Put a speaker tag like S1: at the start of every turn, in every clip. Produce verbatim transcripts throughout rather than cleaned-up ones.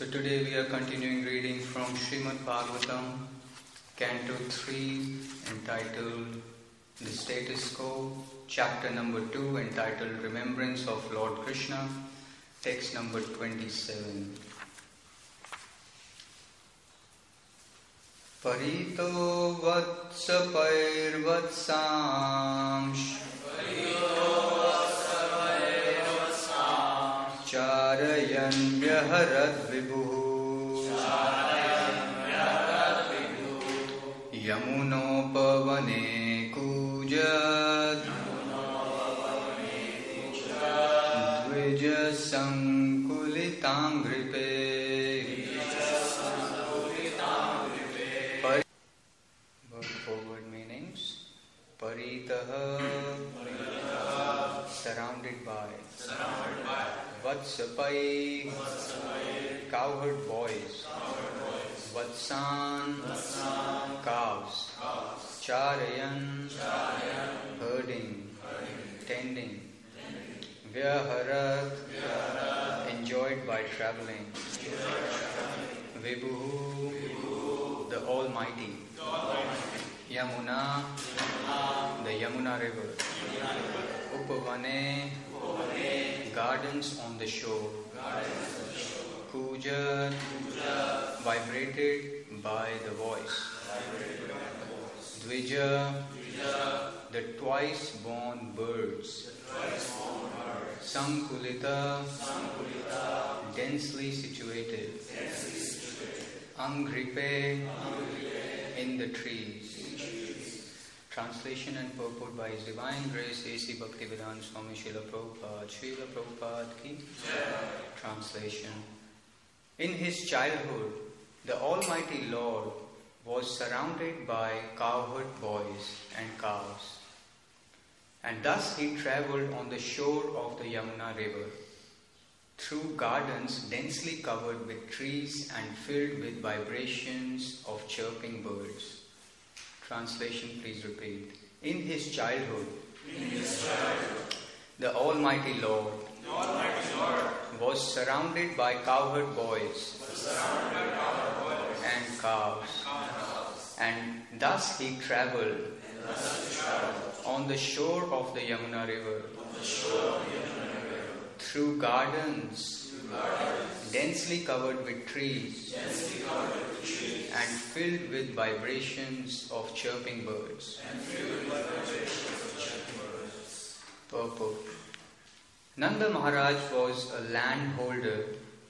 S1: So today we are continuing reading from Srimad Bhagavatam, Canto three, entitled The Status Quo, Chapter number two, entitled Remembrance of Lord Krishna, text number twenty-seven. Parito vatsapair vatsamsh Charayan vyaharad vibhu Yamunopavane kujad Dvija sankulitangripe. Forward meanings. Paritaha, surrounded by. Vatsapai, cowherd boys. Vatsan, cows. Charayan, herding, tending. Vyaharat, enjoyed by traveling. Vibhu, the Almighty. Yamuna, the Yamuna river. Upavane, gardens on the shore. Kuja, vibrated by the voice. Dvija, the twice born birds. Sankulita, densely situated. Angripe, in the trees. Translation and purport by His Divine Grace A C Bhaktivedanta Swami Srila Prabhupada. Srila Prabhupada ki translation. In his childhood, the Almighty Lord was surrounded by cowherd boys and cows. And thus he travelled on the shore of the Yamuna river, through gardens densely covered with trees and filled with vibrations of chirping birds. Translation, please repeat. In his childhood,
S2: In his childhood
S1: the Almighty Lord,
S2: the Almighty Lord
S1: was surrounded by cowherd boys
S2: was surrounded by cowherd boys
S1: and cows.
S2: and cows,
S1: And thus he travelled
S2: and thus he traveled
S1: on the shore of the Yamuna river,
S2: on the shore of the Yamuna river,
S1: through gardens
S2: through gardens
S1: densely covered with trees
S2: densely covered with trees,
S1: and filled with vibrations of chirping birds.
S2: and filled with vibrations of chirping birds.
S1: Purport. Nanda Maharaj was a landholder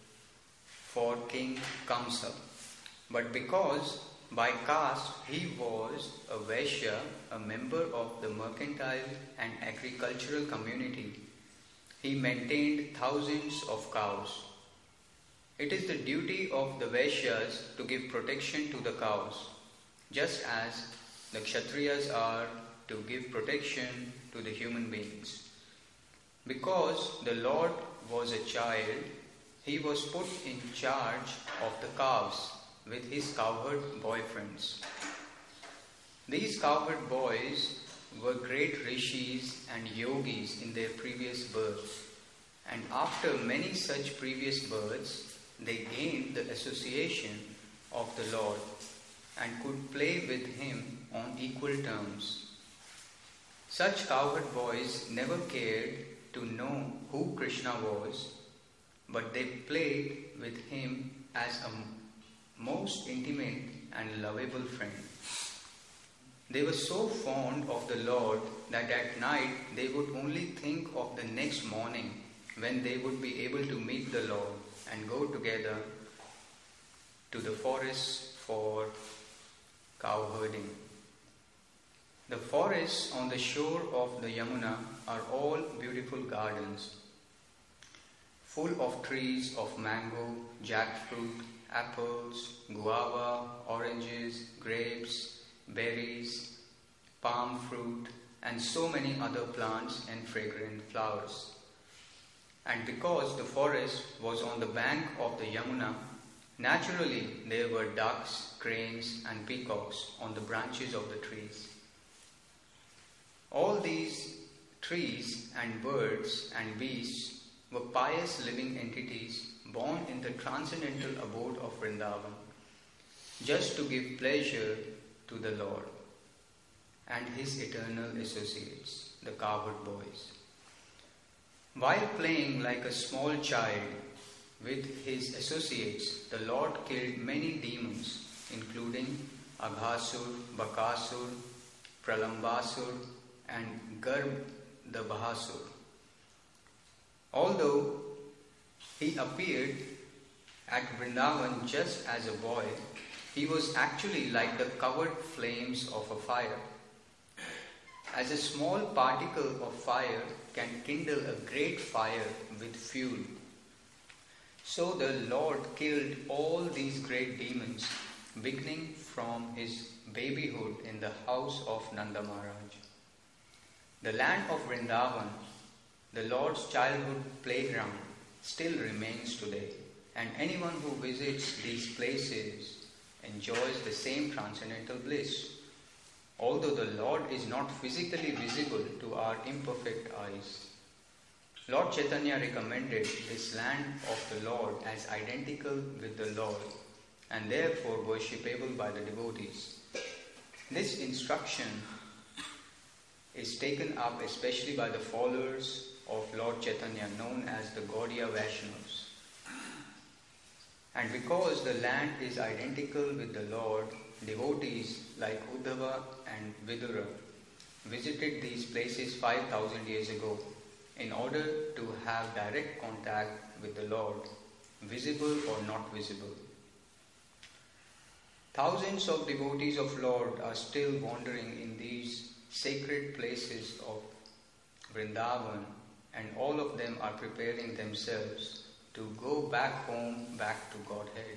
S1: for King Kamsa, but because by caste he was a Vaishya, a member of the mercantile and agricultural community, he maintained thousands of cows. It is the duty of the Vaishyas to give protection to the cows, just as the Kshatriyas are to give protection to the human beings. Because the Lord was a child, he was put in charge of the cows with his cowherd boyfriends. These cowherd boys were great rishis and yogis in their previous births, and after many such previous births, they gained the association of the Lord and could play with him on equal terms. Such cowherd boys never cared to know who Krishna was, but they played with him as a most intimate and lovable friend. They were so fond of the Lord that at night they would only think of the next morning when they would be able to meet the Lord and go together to the forest for cow herding. The forests on the shore of the Yamuna are all beautiful gardens, full of trees of mango, jackfruit, apples, guava, oranges, grapes, berries, palm fruit, and so many other plants and fragrant flowers. And because the forest was on the bank of the Yamuna, naturally there were ducks, cranes, and peacocks on the branches of the trees. All these trees and birds and beasts were pious living entities born in the transcendental abode of Vrindavan, just to give pleasure to the Lord and his eternal associates, the cowherd boys. While playing like a small child with his associates, the Lord killed many demons, including Aghasur, Bakasur, Pralambasur, and Garbhadabhasur. Although he appeared at Vrindavan just as a boy, he was actually like the covered flames of a fire. As a small particle of fire can kindle a great fire with fuel, so the Lord killed all these great demons, beginning from his babyhood in the house of Nanda Maharaj. The land of Vrindavan, the Lord's childhood playground, still remains today, and anyone who visits these places enjoys the same transcendental bliss. Although the Lord is not physically visible to our imperfect eyes. Lord Chaitanya recommended this land of the Lord as identical with the Lord and therefore worshipable by the devotees. This instruction is taken up especially by the followers of Lord Chaitanya, known as the Gaudiya Vaishnavas. And because the land is identical with the Lord, devotees like Uddhava and Vidura visited these places five thousand years ago in order to have direct contact with the Lord, visible or not visible. Thousands of devotees of Lord are still wandering in these sacred places of Vrindavan, and all of them are preparing themselves to go back home, back to Godhead.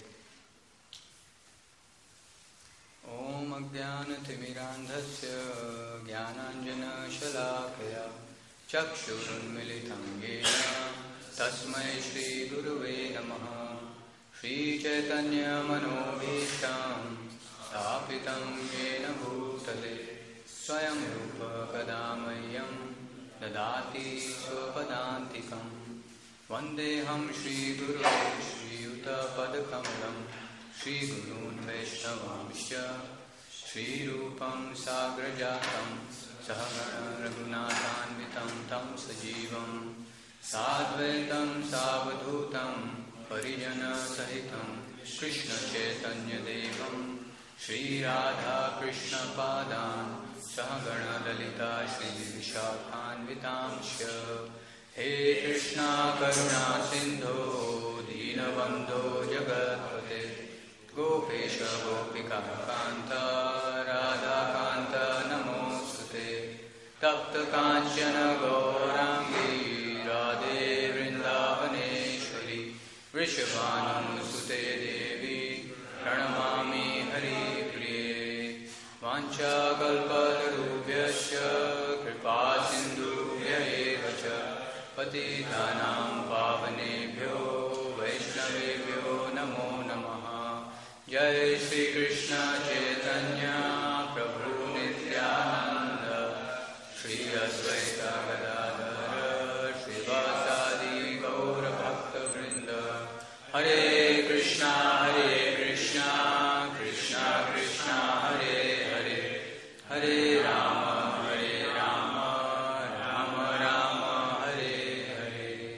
S1: Om Ajnana Timirandhasya Jnananjana Shalakaya Chakshurunmilitam Yena Tasmai Shri Gurave Namaha Shri Chaitanya Manobhishtam Stapitam Yena Bhutale Swayam Rupa Kadamayam Dadati Swapadantikam Vandeham Shri Guru Shri Yuta Padakamalam Shri Gurun Vaishnavamsya Shri Rupam Sagrajatam Sahagana Raghunathanvitam Tam Sajivam Sadvaitam Savadhutam Parijana Sahitam Krishna Chaitanya Devam Shri Radha Krishna Padan Sahagana Lalita Shri Vishakhanvitamsya He Krishna Karuna Sindho Dinabandho Jagatpate Gopesha Gopika Kanta Radha Kanta Namostute Tapta Kanchana Gaurangi Radhe Vrindavaneshwari Vrishabhanam Sute Devi Pranamami Hari Priye Vancha Kalpatarubhyasya Kripa Sindhubhya Evacha Patitanam Pavanebhyo Vaishnavebhyo Namo Namaha Jai Shri Krishna Chaitanya Prabhu Nityananda Shri Advaita Gadadhara Srivasadi Gaura Bhakta Vrinda Hare Krishna Hare Krishna Krishna Krishna Hare Hare Hare Rama Hare Rama Rama Rama Hare Hare.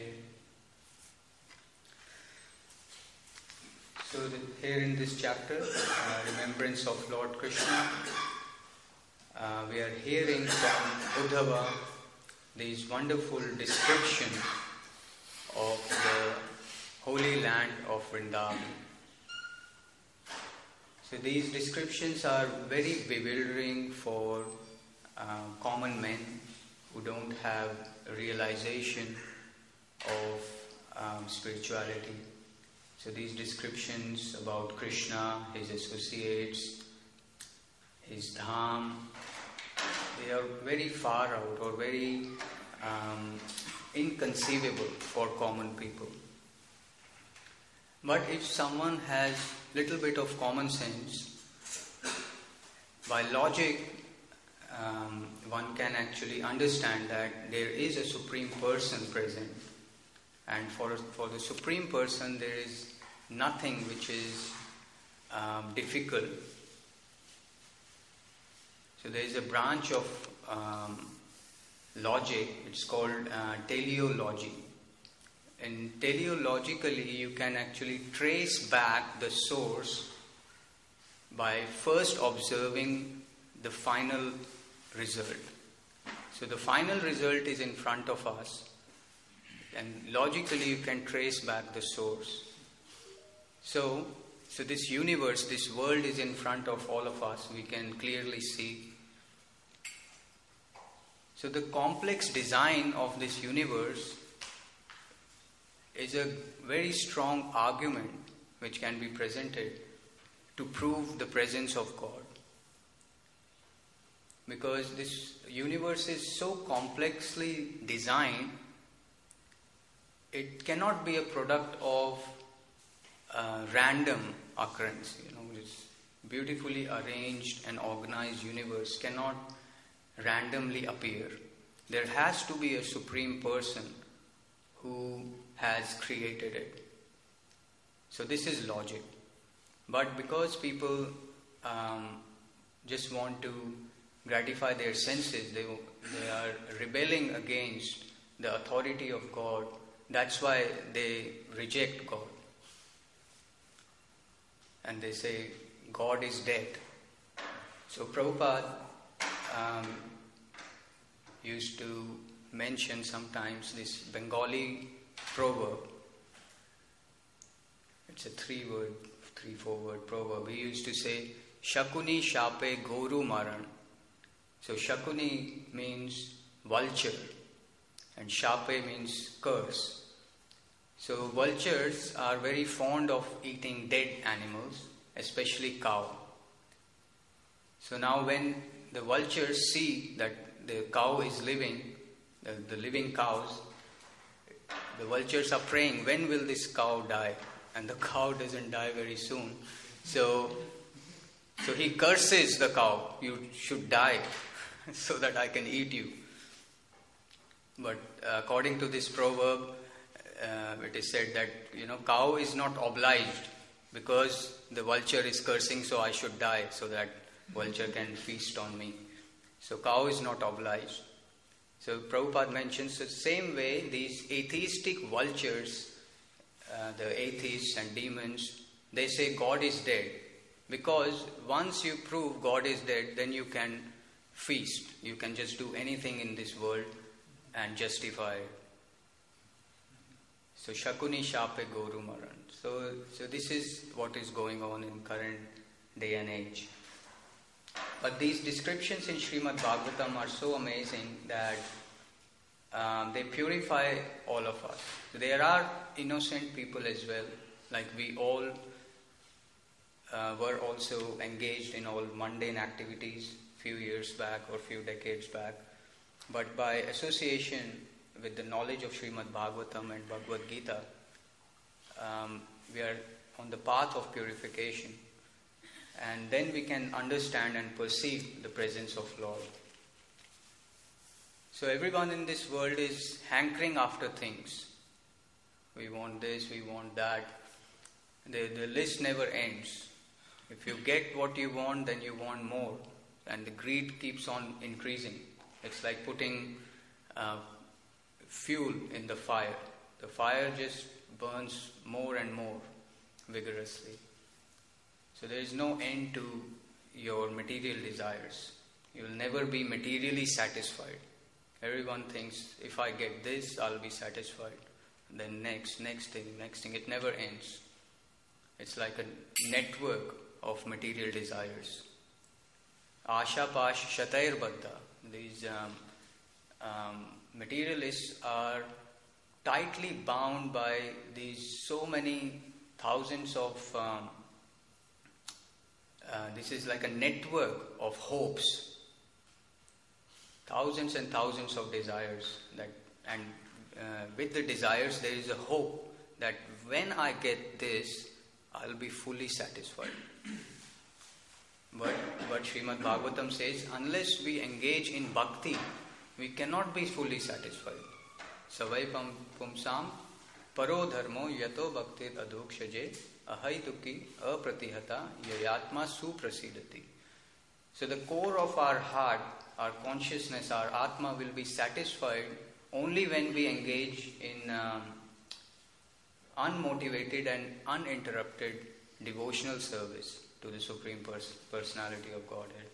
S1: So the, here in this chapter, uh, remembrance of Lord Krishna, uh, we are hearing from Uddhava this wonderful description of the holy land of Vrindavan. So these descriptions are very bewildering for uh, common men who don't have a realization of um, spirituality. So these descriptions about Krishna, his associates, his dham, they are very far out or very um, inconceivable for common people. But if someone has little bit of common sense, by logic, um, one can actually understand that there is a supreme person present And for, for the Supreme Person, there is nothing which is um, difficult. So there is a branch of um, logic, it's called uh, teleology. And teleologically, you can actually trace back the source by first observing the final result. So the final result is in front of us, and logically you can trace back the source. So, so this universe, this world is in front of all of us, we can clearly see. So the complex design of this universe is a very strong argument which can be presented to prove the presence of God. Because this universe is so complexly designed, it cannot be a product of uh, random occurrence. You know, this beautifully arranged and organized universe cannot randomly appear. There has to be a Supreme Person who has created it. So this is logic. But because people um, just want to gratify their senses, they, they are rebelling against the authority of God. That's why they reject God. And they say, God is dead. So Prabhupada um, used to mention sometimes this Bengali proverb. It's a three-word, three, four-word proverb. He used to say, Shakuni shape goru maran. So Shakuni means vulture and shape means curse. So vultures are very fond of eating dead animals, especially cow. So now when the vultures see that the cow is living, the, the living cows, the vultures are praying, when will this cow die? And the cow doesn't die very soon. So, so he curses the cow, you should die so that I can eat you. But uh, according to this proverb, uh, it is said that, you know, cow is not obliged because the vulture is cursing, so I should die so that vulture can feast on me. So cow is not obliged. So Prabhupada mentions the same way these atheistic vultures, uh, the atheists and demons, they say God is dead. Because once you prove God is dead, then you can feast. You can just do anything in this world and justify it. So Shakuni shape goru maran. So, so this is what is going on in current day and age. But these descriptions in Srimad Bhagavatam are so amazing that um, they purify all of us. There are innocent people as well, like we all uh, were also engaged in all mundane activities few years back or few decades back. But by association with the knowledge of Srimad Bhagavatam and Bhagavad Gita, um, we are on the path of purification. And then we can understand and perceive the presence of Lord. So everyone in this world is hankering after things. We want this, we want that. The, the list never ends. If you get what you want, then you want more. And the greed keeps on increasing. It's like putting uh, fuel in the fire. The fire just burns more and more vigorously. So there is no end to your material desires. You will never be materially satisfied. Everyone thinks, if I get this, I'll be satisfied. Then next, next thing, next thing. It never ends. It's like a network of material desires. Asha pash shatair baddha. These um, um, materialists are tightly bound by these so many thousands of um, Uh, this is like a network of hopes, thousands and thousands of desires, that, and uh, with the desires there is a hope that when I get this, I'll be fully satisfied. But, but Srimad Bhagavatam says, unless we engage in bhakti, we cannot be fully satisfied. Savai pum pumsam Paro dharmo yato bhaktir adhokshaje ahaituki apratihata yayatma suprasidati. So the core of our heart, our consciousness, our Atma will be satisfied only when we engage in um, unmotivated and uninterrupted devotional service to the Supreme Pers- Personality of Godhead.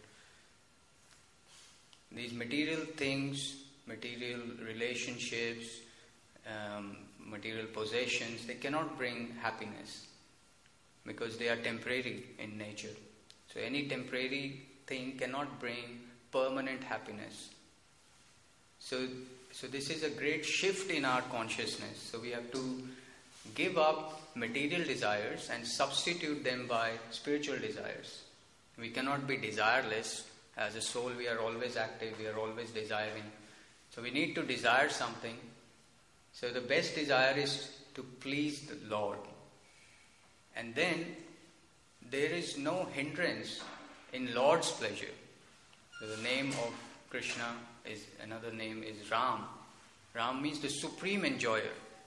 S1: These material things, material relationships, um, material possessions, they cannot bring happiness because they are temporary in nature. So any temporary thing cannot bring permanent happiness. So, so this is a great shift in our consciousness. So we have to give up material desires and substitute them by spiritual desires. We cannot be desireless. As a soul, we are always active, we are always desiring. So we need to desire something. So the best desire is to please the Lord. And then there is no hindrance in Lord's pleasure. So the name of Krishna is, another name is Ram. Ram means the supreme enjoyer.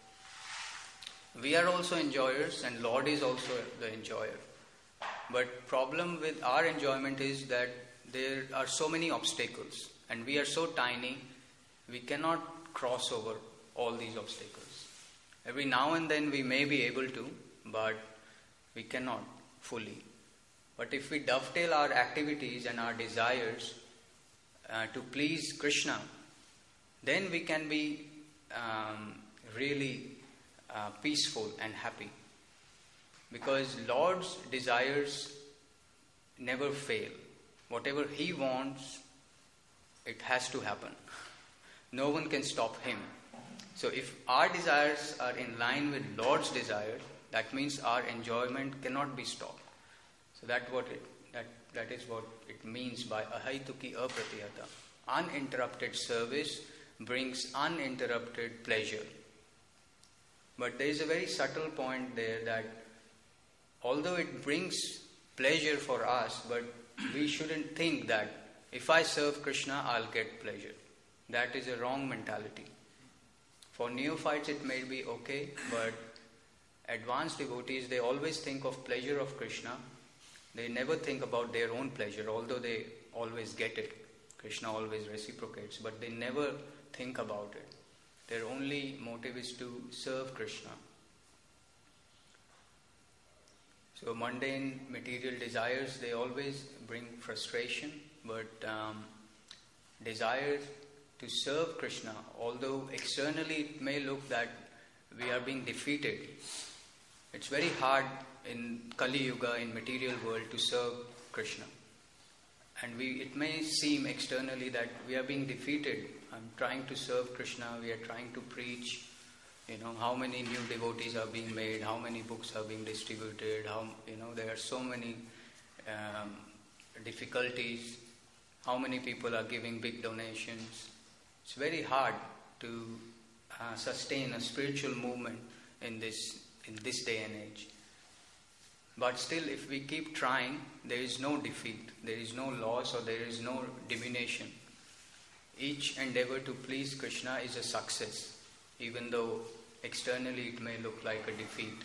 S1: We are also enjoyers and Lord is also the enjoyer. But problem with our enjoyment is that there are so many obstacles and we are so tiny, we cannot cross over all these obstacles. Every now and then we may be able to, but we cannot fully. But if we dovetail our activities and our desires uh, to please Krishna, then we can be um, really uh, peaceful and happy. Because Lord's desires never fail. Whatever He wants, it has to happen. No one can stop Him. So if our desires are in line with Lord's desire, that means our enjoyment cannot be stopped. So that what it, that that is what it means by ahaituki apratihata. Uninterrupted service brings uninterrupted pleasure. But there is a very subtle point there that although it brings pleasure for us, but we shouldn't think that if I serve Krishna, I'll get pleasure. That is a wrong mentality. For neophytes it may be okay, but advanced devotees, they always think of pleasure of Krishna. They never think about their own pleasure, although they always get it. Krishna always reciprocates, but they never think about it. Their only motive is to serve Krishna. So mundane material desires, they always bring frustration, but um, desire to serve Krishna, although externally it may look that we are being defeated. It's very hard in Kali Yuga, in material world, to serve Krishna. And we it may seem externally that we are being defeated. I'm trying to serve Krishna, we are trying to preach. You know, how many new devotees are being made, how many books are being distributed, how, you know, there are so many um, difficulties, how many people are giving big donations. It's very hard to uh, sustain a spiritual movement in this in this day and age. But still, if we keep trying, there is no defeat, there is no loss, or there is no diminution. Each endeavor to please Krishna is a success, even though externally it may look like a defeat.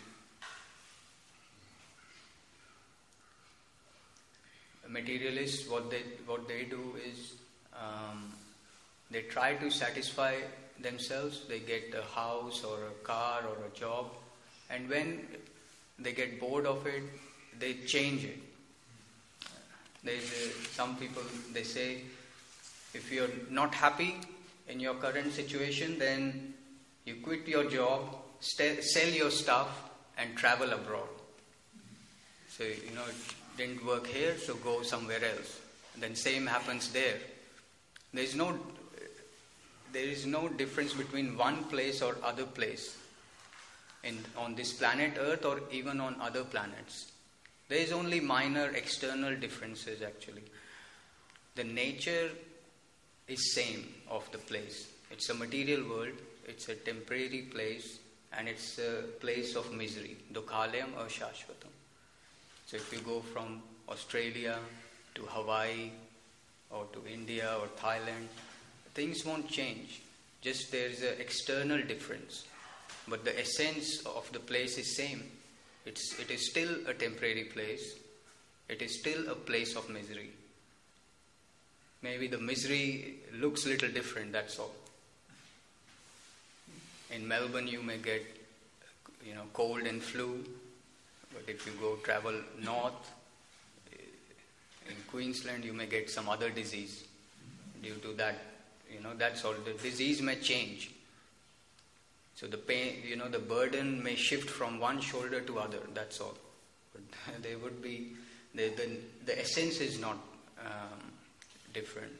S1: Materialists, what they what they do is um, they try to satisfy themselves. They get a house or a car or a job, and when they get bored of it, they change it. There's a, some people, they say, if you're not happy in your current situation, then you quit your job, st- sell your stuff, and travel abroad. So, you know, it didn't work here, so go somewhere else. And then same happens there. There is no, there is no difference between one place or other place in on this planet Earth or even on other planets. There is only minor external differences actually. The nature is same of the place. It's a material world. It's a temporary place, and it's a place of misery. Dukhalayam ashashvatam. So if you go from Australia to Hawaii or to India or Thailand, things won't change. Just there's an external difference. but the essence of the place is same. It's, it is still a temporary place. It is still a place of misery. Maybe the misery looks a little different, that's all. In Melbourne you may get, you know, cold and flu, but if you go travel north, in Queensland you may get some other disease due to that, you know, that's all. The disease may change. So the pain, you know, the burden may shift from one shoulder to other, that's all. But there would be, the, the, the essence is not um, different.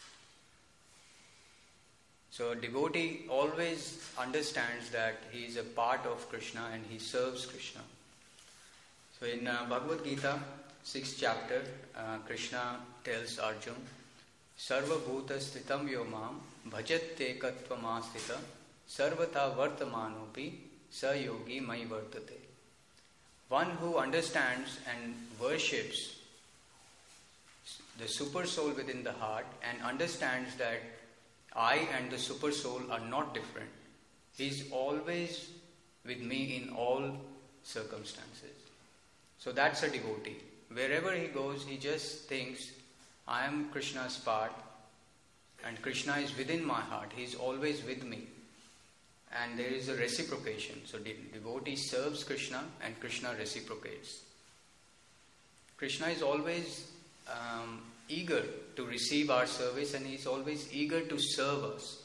S1: So a devotee always understands that he is a part of Krishna and he serves Krishna. So in uh, Bhagavad Gita, sixth chapter, uh, Krishna tells Arjuna, Sarva bhuta sthitam yomam bhajatte katvama sthita sarvata vartamanopi sa yogi mai vartate. One who understands and worships the super soul within the heart and understands that I and the super soul are not different. He is always with me in all circumstances. So that's a devotee. Wherever he goes, he just thinks, I am Krishna's part and Krishna is within my heart. He is always with me. And there is a reciprocation. So the devotee serves Krishna and Krishna reciprocates. Krishna is always um, eager to receive our service and he is always eager to serve us.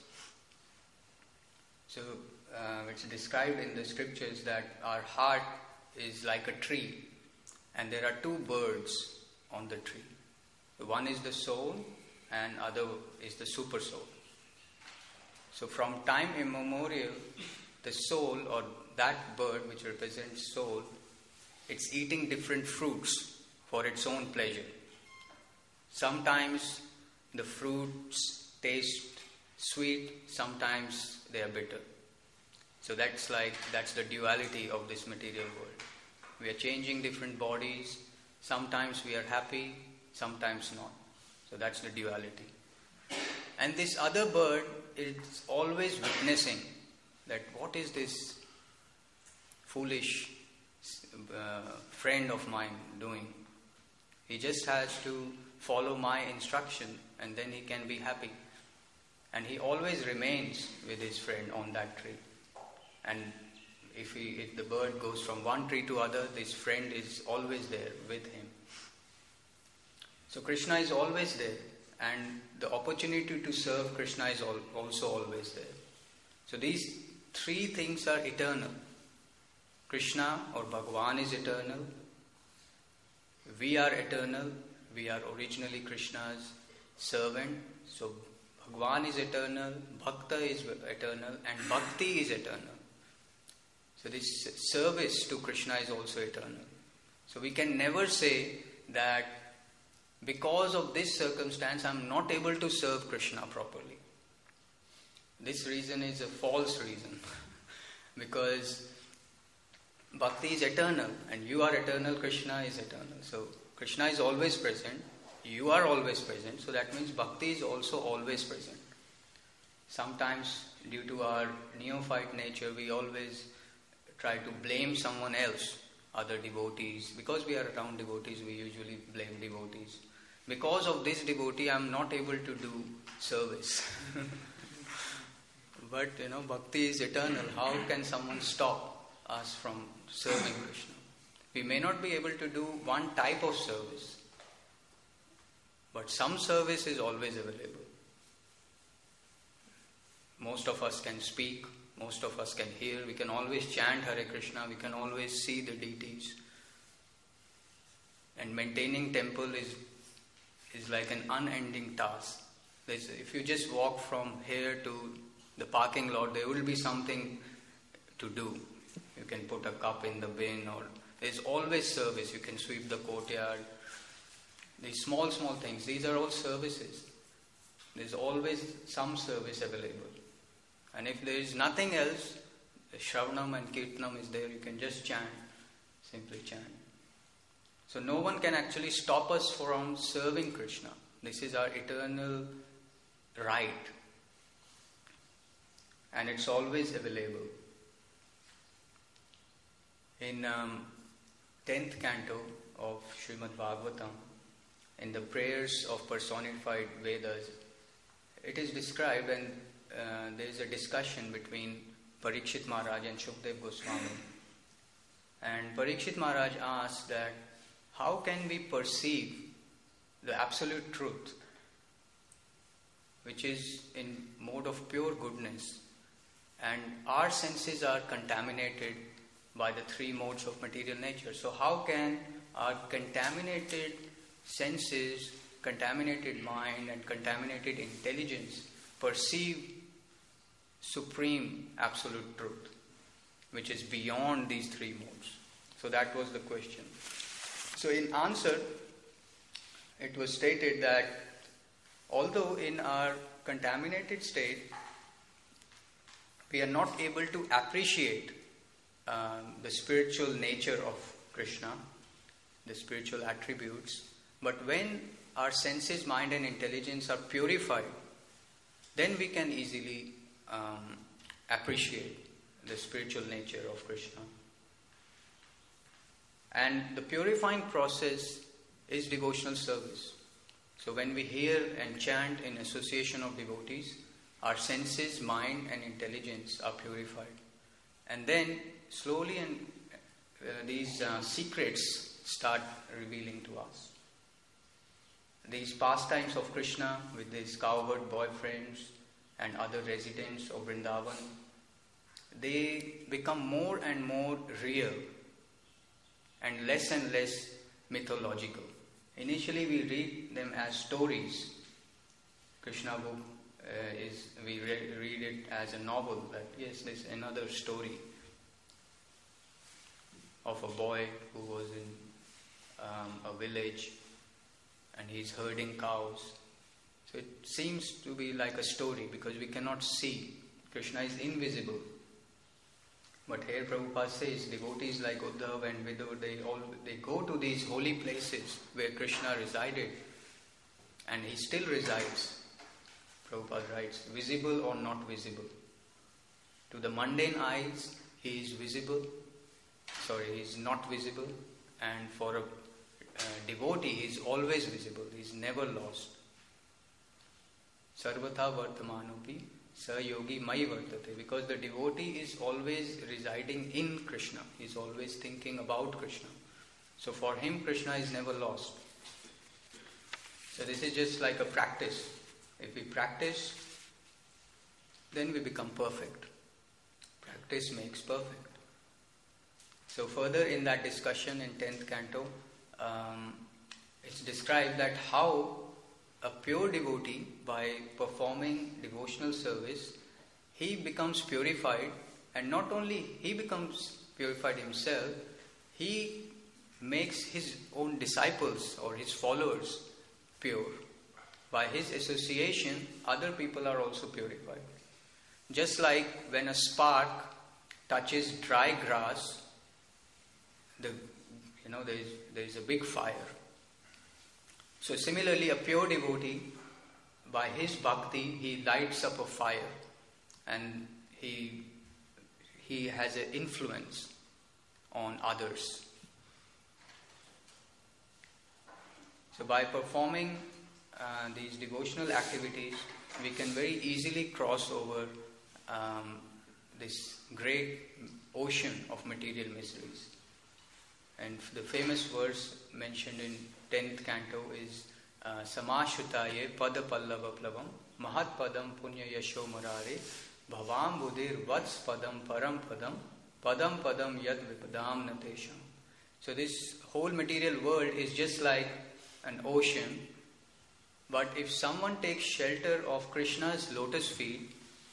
S1: So uh, it's described in the scriptures that our heart is like a tree and there are two birds on the tree. One is the soul and other is the super soul. So from time immemorial, the soul or that bird which represents soul, it's eating different fruits for its own pleasure. Sometimes the fruits taste sweet, sometimes they are bitter. So that's like, that's the duality of this material world. We are changing different bodies. Sometimes we are happy, sometimes not. So that's the duality. And this other bird is always witnessing that what is this foolish uh, friend of mine doing? He just has to follow my instruction and then he can be happy. And he always remains with his friend on that tree. And if, he, if the bird goes from one tree to other, this friend is always there with him. So Krishna is always there and the opportunity to serve Krishna is al- also always there. So these three things are eternal. Krishna or Bhagavan is eternal. We are eternal. We are originally Krishna's servant. So Bhagavan is eternal, Bhakta is eternal and Bhakti is eternal. So this service to Krishna is also eternal. So we can never say that because of this circumstance I am not able to serve Krishna properly. This reason is a false reason. Because Bhakti is eternal and you are eternal, Krishna is eternal. So Krishna is always present, you are always present, so that means Bhakti is also always present. Sometimes due to our neophyte nature we always try to blame someone else, other devotees. Because we are around devotees we usually blame devotees. Because of this devotee I am not able to do service. But you know, Bhakti is eternal. How can someone stop us from serving Krishna? We may not be able to do one type of service, but some service is always available. Most of us can speak, most of us can hear, we can always chant Hare Krishna, we can always see the deities. And maintaining temple is is like an unending task. There's, if you just walk from here to the parking lot, there will be something to do. You can put a cup in the bin, or there's always service. You can sweep the courtyard. These small, small things, these are all services. There's always some service available. And if there is nothing else, the Shravanam and Kirtanam is there. You can just chant, simply chant. So no one can actually stop us from serving Krishna. This is our eternal right. And it's always available. In um, tenth canto of Srimad Bhagavatam, in the prayers of personified Vedas, it is described, and uh, there is a discussion between Parikshit Maharaj and Shukdev Goswami. And Parikshit Maharaj asked that, how can we perceive the absolute truth, which is in mode of pure goodness, and our senses are contaminated by the three modes of material nature. So how can our contaminated senses, contaminated mind and contaminated intelligence perceive supreme absolute truth, which is beyond these three modes? So that was the question. So in answer, it was stated that although in our contaminated state, we are not able to appreciate um, the spiritual nature of Krishna, the spiritual attributes, but when our senses, mind and intelligence are purified, then we can easily um, appreciate the spiritual nature of Krishna. And the purifying process is devotional service. So when we hear and chant in association of devotees, our senses, mind and intelligence are purified. And then slowly and uh, these uh, secrets start revealing to us. These pastimes of Krishna with these cowherd boyfriends and other residents of Vrindavan, they become more and more real and less and less mythological. Initially we read them as stories. Krishna book uh, is, we re- read it as a novel, that yes, there's another story of a boy who was in um, a village and he's herding cows. So it seems to be like a story because we cannot see. Krishna is invisible. But here Prabhupada says devotees like Uddhav and Vidur, they all they go to these holy places where Krishna resided, and he still resides. Prabhupada writes, visible or not visible. To the mundane eyes, he is visible. Sorry, he is not visible. And for a uh, devotee, he is always visible. He is never lost. Sarvatha vartamanopi sa yogi mai vartate. Because the devotee is always residing in Krishna. He is always thinking about Krishna. So for him, Krishna is never lost. So this is just like a practice. If we practice, then we become perfect. Practice makes perfect. So further in that discussion in tenth canto, um, it's described that how a pure devotee, by performing devotional service, he becomes purified, and not only he becomes purified himself, he makes his own disciples or his followers pure. By his association, other people are also purified. Just like when a spark touches dry grass, the you know there is there is a big fire. So similarly, a pure devotee, by his bhakti, he lights up a fire, and he he has an influence on others. So by performing uh, these devotional activities, we can very easily cross over um, this great ocean of material miseries. And the famous verse mentioned in tenth canto is uh, Samashutaye pada pallava plavam mahat padam punya yasho marare bhavam budir vats padam param padam padam padam yad vipadam natesham. So this whole material world is just like an ocean, but if someone takes shelter of Krishna's lotus feet,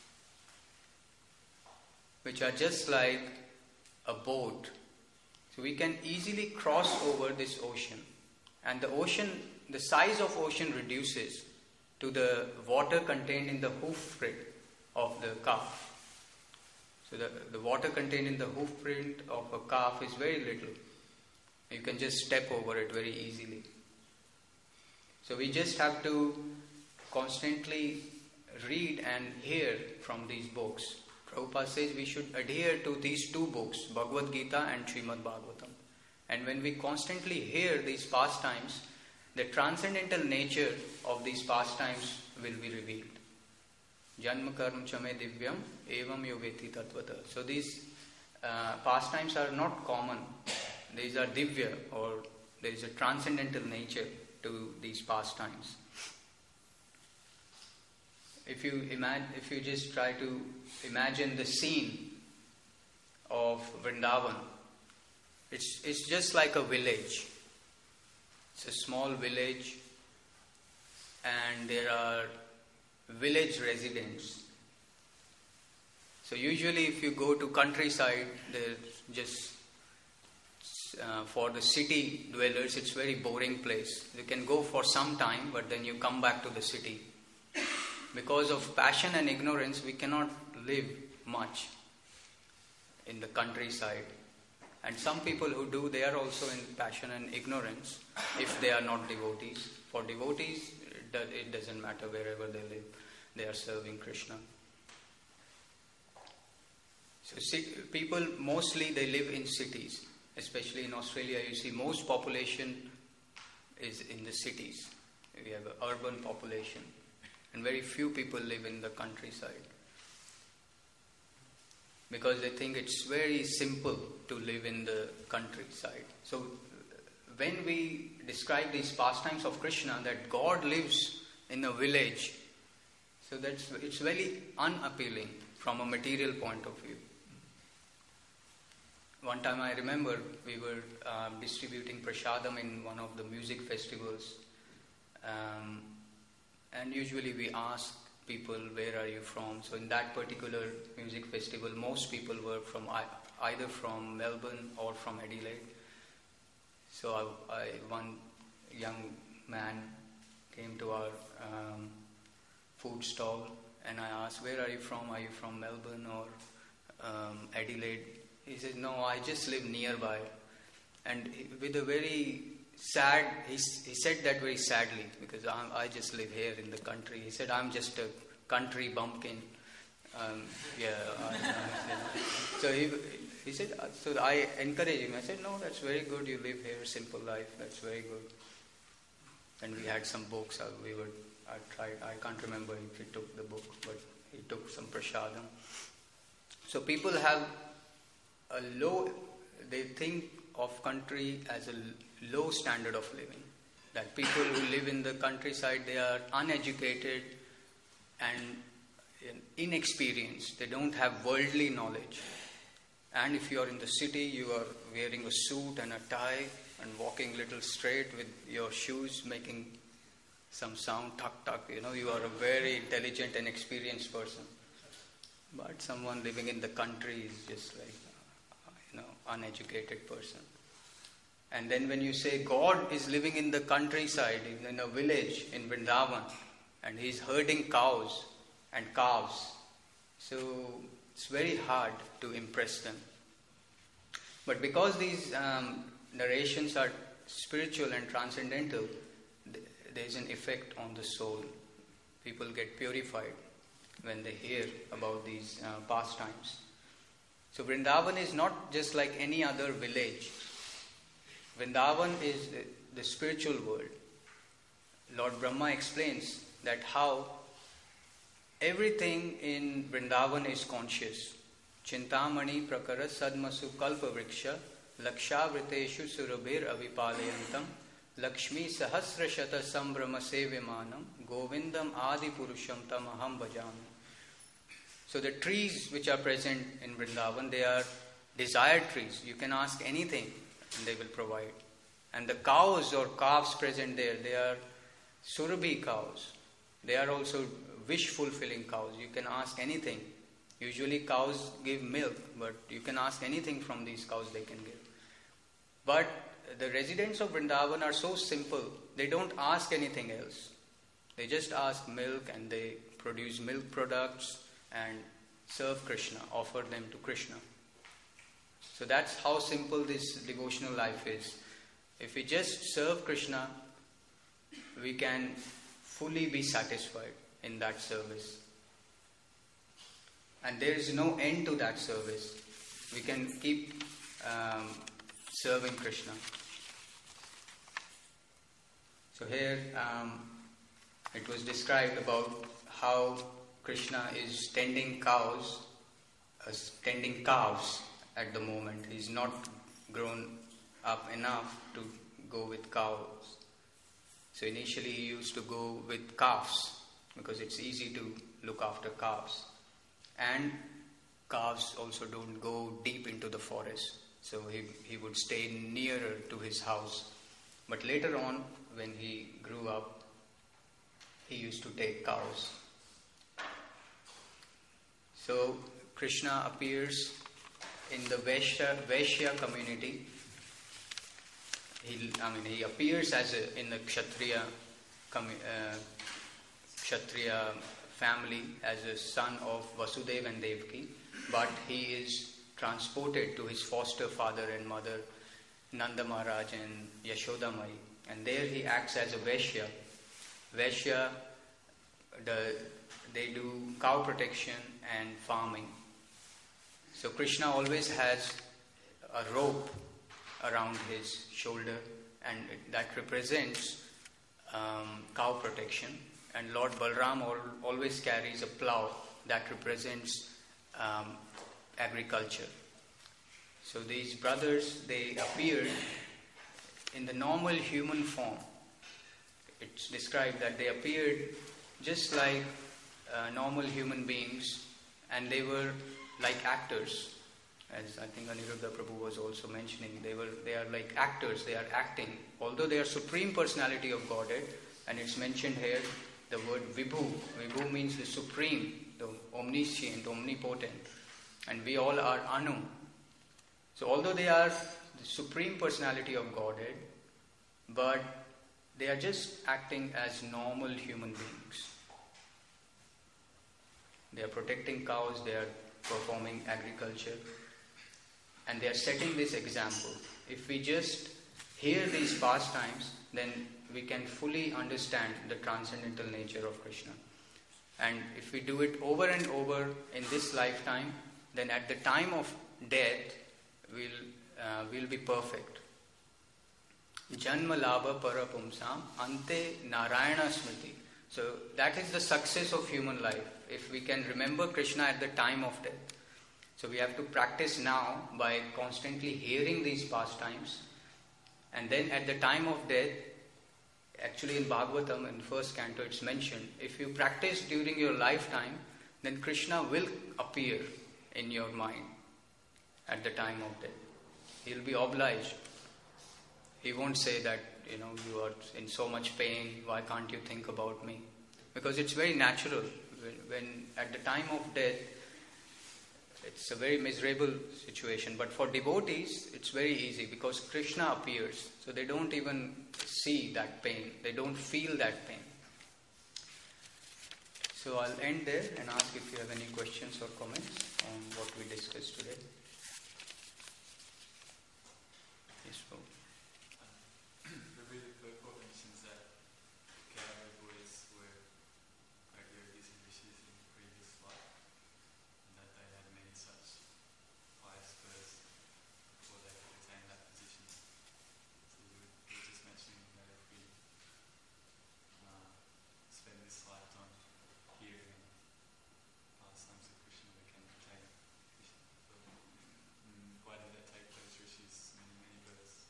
S1: which are just like a boat, so we can easily cross over this ocean. And the ocean, the size of ocean reduces to the water contained in the hoof print of the calf. So the, the water contained in the hoof print of a calf is very little. You can just step over it very easily. So we just have to constantly read and hear from these books, Prabhupada says we should adhere to these two books, Bhagavad Gita and Srimad Bhagavatam. And when we constantly hear these pastimes, the transcendental nature of these pastimes will be revealed. Janma karma chame divyam evam yogeti tatvata. So these uh, pastimes are not common. These are divya, or there is a transcendental nature to these pastimes. If you imagine, if you just try to imagine the scene of Vrindavan, it's it's just like a village. It's a small village, and there are village residents. So usually, if you go to countryside, there's just uh, for the city dwellers, it's very boring place. You can go for some time, but then you come back to the city. Because of passion and ignorance, we cannot live much in the countryside. And some people who do, they are also in passion and ignorance if they are not devotees. For devotees, it doesn't matter wherever they live. They are serving Krishna. So people, mostly they live in cities. Especially in Australia, you see most population is in the cities. We have an urban population. And very few people live in the countryside. Because they think it's very simple to live in the countryside. So when we describe these pastimes of Krishna, that God lives in a village, so that's it's very unappealing from a material point of view. One time I remember we were uh, distributing prasadam in one of the music festivals. Um, and usually we ask people, where are you from? So in that particular music festival, most people were from either from Melbourne or from Adelaide. So I, I, one young man came to our um, food stall, and I asked, where are you from? Are you from Melbourne or um, Adelaide? He said, no, I just live nearby. And with a very sad, he, he said that very sadly, because I'm, I just live here in the country. He said, I'm just a country bumpkin. Um, yeah. I, I, so he, he said, so I encouraged him. I said, no, that's very good. You live here, simple life. That's very good. And we had some books. Uh, we were, I tried, I can't remember if he took the book, but he took some prasadam. So people have a low, they think of country as a low standard of living. That people who live in the countryside, they are uneducated and inexperienced. They don't have worldly knowledge. And if you are in the city, you are wearing a suit and a tie and walking little straight with your shoes making some sound, tuck tuck. You know, you are a very intelligent and experienced person. But someone living in the country is just like, you know, uneducated person. And then when you say God is living in the countryside, in a village in Vrindavan, and He's herding cows and calves, so it's very hard to impress them. But because these um, narrations are spiritual and transcendental, th- there's an effect on the soul. People get purified when they hear about these uh, pastimes. So Vrindavan is not just like any other village. Vrindavan is the, the spiritual world. Lord Brahma explains that how everything in Vrindavan is conscious. Chintamani prakara sadmasu kalpa vriksha lakshavriteshu surabhir avipalayantam lakshmi sahasra shata sambrama sevimanam govindam adi purusham tamaham bhajami. So the trees which are present in Vrindavan, they are desired trees. You can ask anything and they will provide. And the cows or calves present there, they are surabhi cows. They are also wish-fulfilling cows. You can ask anything. Usually cows give milk, but you can ask anything from these cows they can give. But the residents of Vrindavan are so simple. They don't ask anything else. They just ask milk, and they produce milk products and serve Krishna, offer them to Krishna. So that's how simple this devotional life is. If we just serve Krishna, we can fully be satisfied in that service. And there is no end to that service. We can keep um, serving Krishna. So here um, it was described about how Krishna is tending cows, uh, tending calves at the moment. He's not grown up enough to go with cows. So initially he used to go with calves because it's easy to look after calves. And calves also don't go deep into the forest. So he, he would stay nearer to his house. But later on, when he grew up, he used to take cows. So Krishna appears in the Vaishya, Vaishya community. He, I mean, he appears as a, in the Kshatriya, uh, Kshatriya family as a son of Vasudeva and Devaki, but he is transported to his foster father and mother, Nanda Maharaj and Yashoda Mai, and there he acts as a Vaishya. Vaishya, the, they do cow protection and farming. So Krishna always has a rope around his shoulder, and that represents um, cow protection. And Lord Balram al- always carries a plough that represents um, agriculture. So these brothers, they appeared in the normal human form. It's described that they appeared just like uh, normal human beings, and they were like actors. As I think Aniruddha Prabhu was also mentioning, they were they are like actors, they are acting. Although they are Supreme Personality of Godhead, and it's mentioned here, the word Vibhu. Vibhu means the Supreme, the Omniscient, Omnipotent. And we all are Anu. So although they are the Supreme Personality of Godhead, but they are just acting as normal human beings. They are protecting cows, they are performing agriculture, and they are setting this example. If we just hear these pastimes, then we can fully understand the transcendental nature of Krishna. And if we do it over and over in this lifetime, then at the time of death, we'll, uh, we'll be perfect. Janma labha parapumsam ante narayana smriti. So that is the success of human life, if we can remember Krishna at the time of death. So we have to practice now by constantly hearing these pastimes. And then at the time of death, actually in Bhagavatam, in first canto, it's mentioned, if you practice during your lifetime, then Krishna will appear in your mind at the time of death. He'll be obliged. He won't say that, you know, you are in so much pain, why can't you think about me? Because it's very natural. When, when at the time of death, it's a very miserable situation. But for devotees, it's very easy because Krishna appears. So they don't even see that pain. They don't feel that pain. So I'll end there and ask if you have any questions or comments on what we discussed today. Yes, Paul.
S2: The really purport mentions that Kaurava boys were like yogis and rishis in previous life, and that they had many such pious births before they could attain that position. So you were, you were just mentioning that if we uh, spend this lifetime hearing pastimes of Krishna, we can attain Krishna. So, mm, why did that take those rishis many, many births?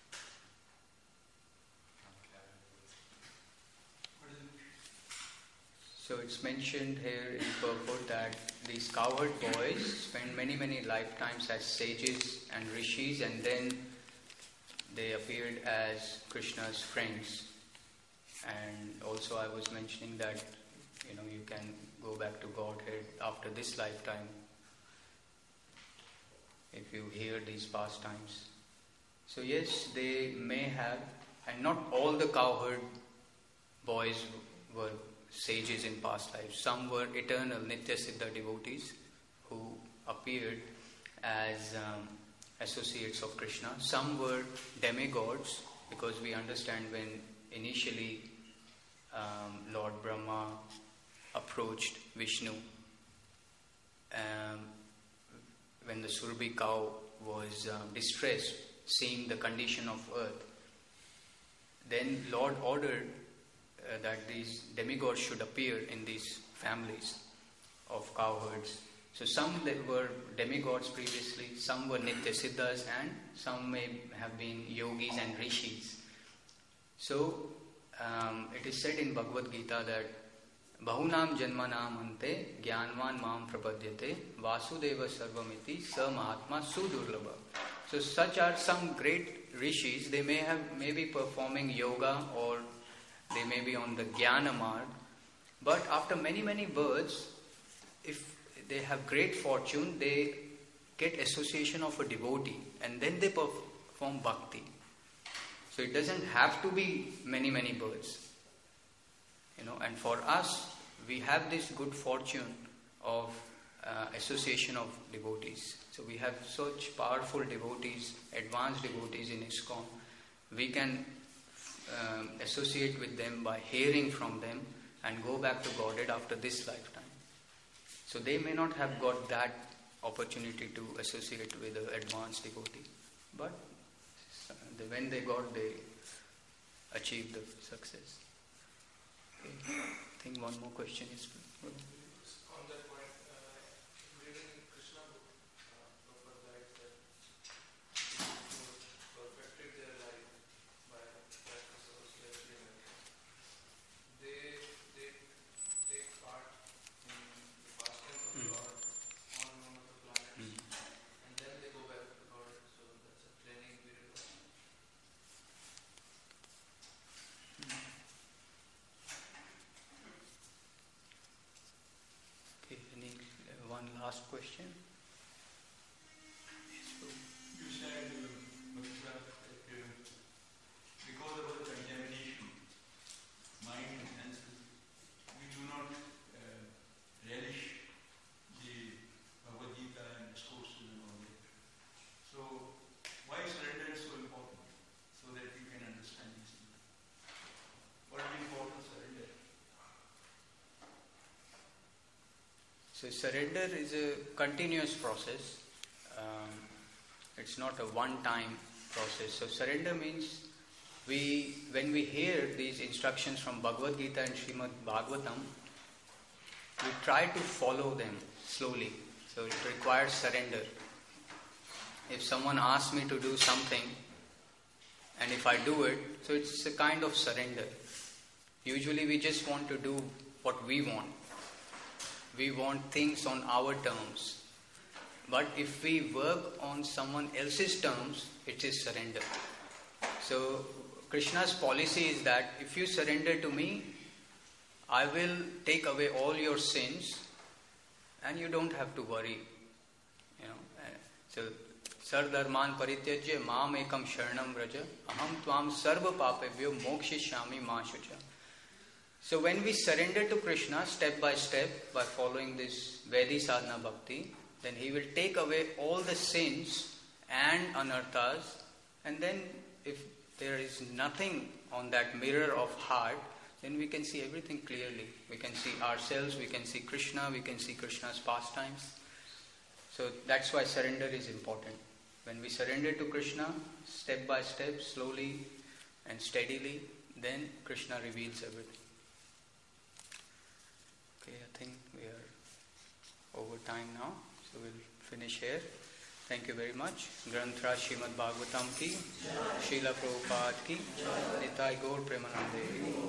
S1: So it's mentioned here in purport that these cowherd boys spend many, many lifetimes as sages and rishis, and then they appeared as Krishna's friends. And also I was mentioning that, you know, you can go back to Godhead after this lifetime if you hear these pastimes. So yes, they may have, and not all the cowherd boys were sages in past lives. Some were eternal Nitya Siddha devotees who appeared as um, associates of Krishna. Some were demigods, because we understand when initially um, Lord Brahma approached Vishnu, um, when the Surabhi cow was uh, distressed, seeing the condition of earth, then Lord ordered uh, that these demigods should appear in these families of cowherds. So some that were demigods previously, some were Nitya Siddhas, and some may have been yogis and rishis. So um, it is said in Bhagavad Gita that Bahunam Janmanam Ante Jnanvan Mam Prapadyate Vasudeva Sarvamiti Sa Mahatma Sudurlabha. So such are some great rishis. They may have may be performing yoga, or they may be on the Jnana Marg. But after many many births, if they have great fortune, they get association of a devotee, and then they perform bhakti. So it doesn't have to be many many births. You know, and for us, we have this good fortune of uh, association of devotees. So we have such powerful devotees, advanced devotees in ISKCON. We can um, associate with them by hearing from them and go back to Godhead after this lifetime. So they may not have got that opportunity to associate with an advanced devotee, but when they got, they achieved the success. Okay. I think one more question is good.
S3: On that point, uh, reading Krishna book, uh, Prabhupada writes that those who perfected their life by practice of spiritual they they take part in the fasting of
S1: Mm.
S3: God on one of the planets,
S1: Mm.
S3: and then they go back to God. So that's a training period.
S1: Okay, any uh, one last question?
S2: You said, uh, that, uh, because of the contamination, mind and senses, we do not uh, relish the Bhagavad Gita and discourses and all that. So, why surrender is so important? So that we can understand these things. What is the importance of surrender?
S1: So surrender is a continuous process. Um, it's not a one-time process. So surrender means we, when we hear these instructions from Bhagavad Gita and Srimad Bhagavatam, we try to follow them slowly. So it requires surrender. If someone asks me to do something, and if I do it, so it's a kind of surrender. Usually we just want to do what we want. We want things on our terms. But if we work on someone else's terms, it is surrender. So Krishna's policy is that if you surrender to me, I will take away all your sins and you don't have to worry. You know. So Sar dharman parityajya mam ekam sharanam vraja aham tvam sarva papebhyo mokshishyami ma shucha. So when we surrender to Krishna step by step by following this Vedi sadhana bhakti, then he will take away all the sins and anarthas, and then if there is nothing on that mirror of heart, then we can see everything clearly. We can see ourselves, we can see Krishna, we can see Krishna's pastimes. So that's why surrender is important. When we surrender to Krishna, step by step, slowly and steadily, then Krishna reveals everything. Okay, I think we are over time now, so we'll finish here. Thank you very much. Granthra Srimad Bhagavatam ki, Srila Prabhupada ki, Nitai Gaur Premanande.